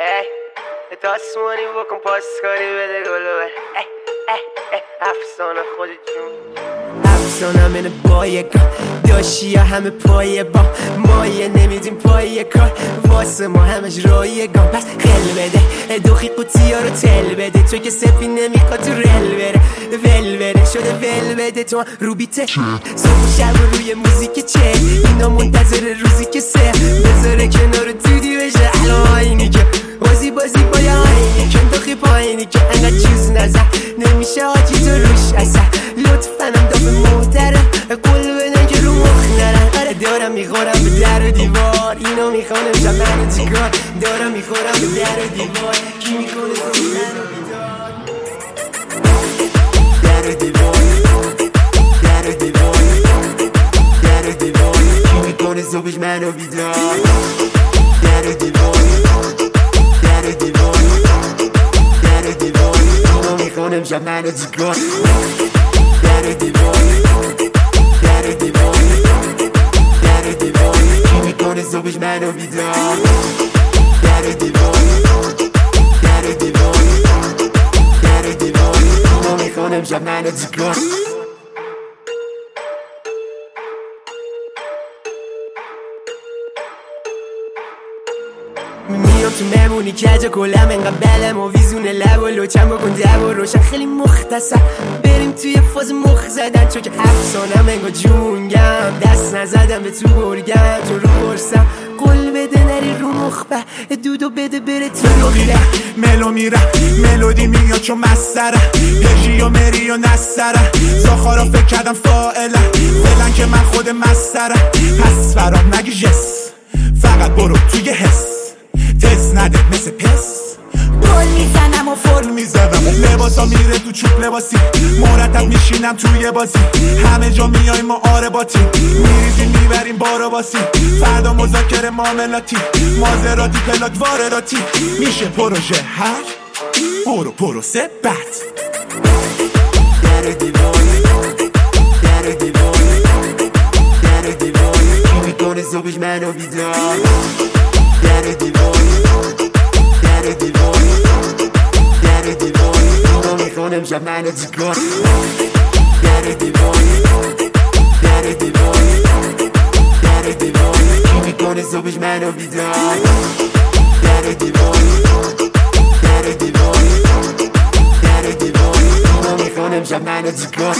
داستانی بکن پاسکاری بده گلو افسانه خود جون افسانم اینه با یکا داشی یا همه پای با مایه نمیدیم پای کار واسه ما همش رایگان پس خل بده دوخی قوطی ها رو تل بده تو که سپی نمیخواد تو رل بره ول بره شده ول بده تو رو بیته صبح و شب روی موزیک چه اینا منتظر روزی که سه بذاره کنار دودی بشه الان اینی که بازی با یا آینی کن دوخی پایینی که انقدر چیز نزد نمیشه آجی تو روش اصلا لطفنم داف محترم قول بدن که رو مخ نرم آره دارم میخورم به در و دیوار اینو میخوانم شب منو چیکار دارم میخورم به در و دیوار کی میکنه تو منو بیدار در و دیوار در و دیوار در و دیوار کی میکنه صبحش منو بیدار در و دیوار در و دیوار در و دیوار اینو میخوانم شب منو چیکار در و دیوار در و دیوار در و دیوار کی میکنه صبحش منو بیدار در و دیوار در و دیوار در و دیوار اینو میخوانم شب منو چیکار میام تو مهمونی کجا کلم انقدر بلم و ویزونه لب و لوچم بکن دب و روشن خیلی مختصر بریم توی فاز مخ زدن چون که افسانم انگار جونگم دست نزدم به تو برگم تو رو برسم قول بده نری رو مخبه دودو بده بره تو ملو میره ملودی میاد چون مسره پژی و مری و نسره زاخارا فکر کردم فائله فعلا که من خود مسره پس فرام نگی جس فقط برو توی حس تست نده مثل پس گل میزنم و فرم میزدم لباسا میره تو چوب لباسی مرتب میشینم توی بازی همه جا میایم ما آرباتی میریزیم میبریم بارو باسی فردا مذاکره معاملاتی مازراتی پلاک وارداتی میشه پروژه هر برو پروسه بد در دیوار در دیوار در دیوار کی میکنه صبحش منو بیدار در دیوار در دیوار در دیوار اینو میخوانم شب منو چیکار در دیوار در دیوار در دیوار کی میکنه صبحش منو بیدار در دیوار در دیوار در دیوار اینو میخوانم شب منو چیکار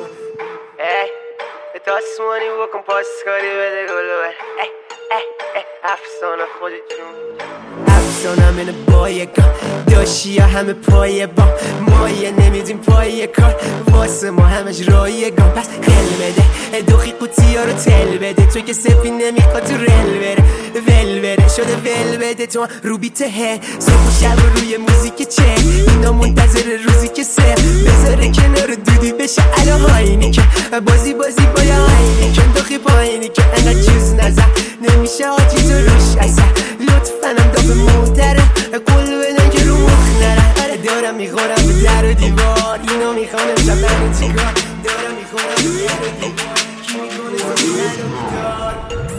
داستانی بکن پاسکاری بده گلو افسانه خود جون افسانم اینه با یکا داشی یا همه پای با مایه نمیدیم پای کار واسه ما همش رایگان پس خل بده دوخی قوطی ها رو تل بده تو که سپی نمیخواد تو رل بره ول بره شده ول بده تو رو بیته صبح و شب روی موزیک چه اینا منتظر روزی که سه بذاره کنار دودی بشه الان آینی که بازی با یا آینی کن دوخی پایینی که انقدر چیز نزد نمیشه آجی تو روش اصلا لطفنم داف محترم قول بدن که رو مخ نرم آره دارم میخورم به در و دیوار اینو میخوانم شب منو چیکار دارم میخورم به در و دیوار کی میکنه صبحش منو بیدار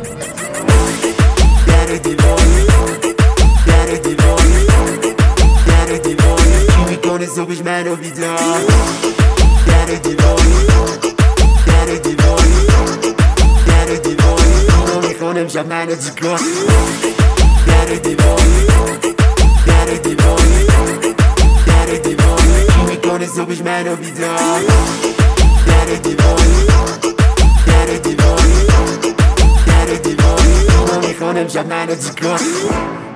در دیوار در دیوار در دیوار کی میکنه صبحش منو بیدار در دیوار در دیوار در دیوار اینو میخوانم شب منو چیکار در دیوار در دیوار در دیوار کی میکنه صبحش منو بیدار در دیوار در دیوار در دیوار اینو میخوانم شب منو چیکار